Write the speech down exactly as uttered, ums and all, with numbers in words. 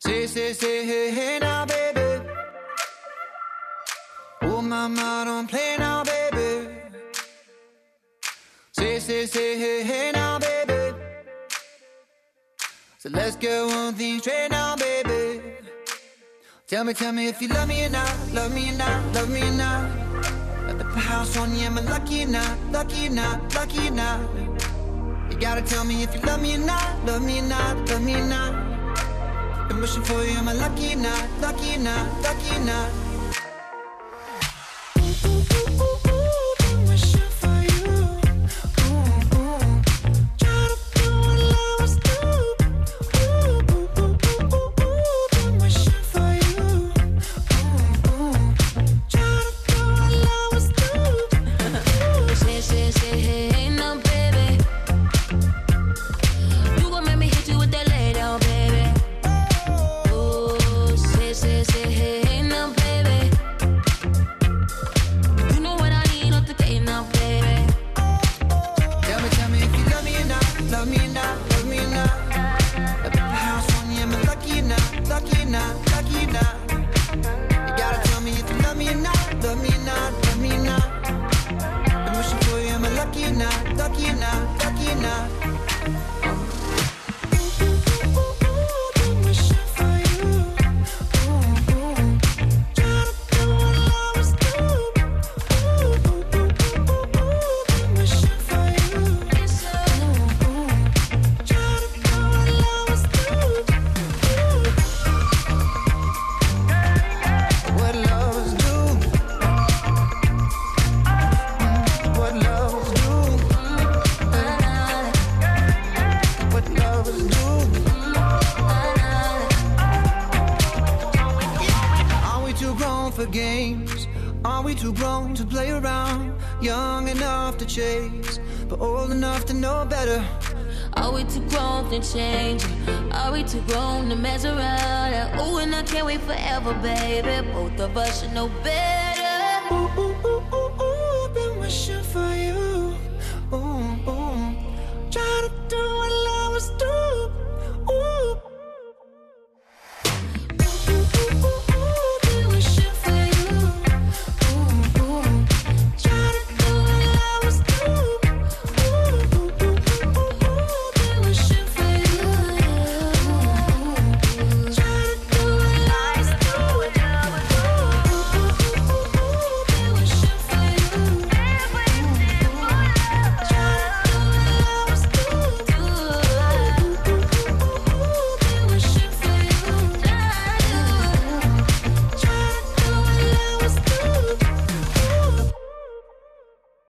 Say, say, say, hey, hey now, baby. Oh, mama, don't play now, baby. Say, say, say, hey, hey now, baby. So let's get one thing straight now, baby. Tell me, tell me if you love me or not, love me or not, love me or not. At the house on you, am I lucky or not, lucky or not, lucky or not? You gotta tell me if you love me or not, love me or not, love me or not. Been wishing for you, am I lucky or not, lucky or not, lucky or not? Chase, but old enough to know better. Are we too grown to change? Are we too grown to mess around? Oh, and I can't wait forever, baby. Both of us should know better.